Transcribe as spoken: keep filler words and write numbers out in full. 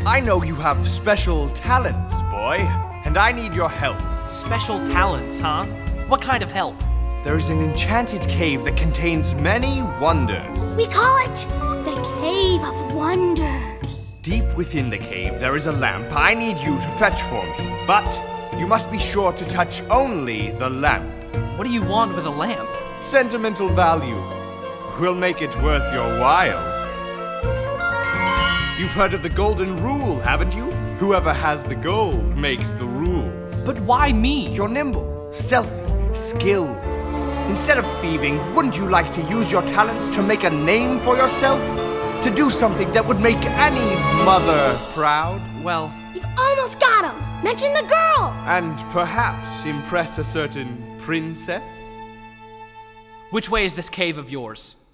I know you have special talents, boy, and I need your help. Special talents, huh? What kind of help? There is an enchanted cave that contains many wonders. We call it the Cave of Wonders. Deep within the cave, there is a lamp I need you to fetch for me. But you must be sure to touch only the lamp. What do you want with a lamp? Sentimental value. We'll make it worth your while. You've heard of the golden rule, haven't you? Whoever has the gold makes the rules. But why me? You're nimble, stealthy, skilled. Instead of thieving, wouldn't you like to use your talents to make a name for yourself? To do something that would make any mother proud? Well, You've almost got him. Mention the girl. And perhaps impress a certain princess? which way is this cave of yours?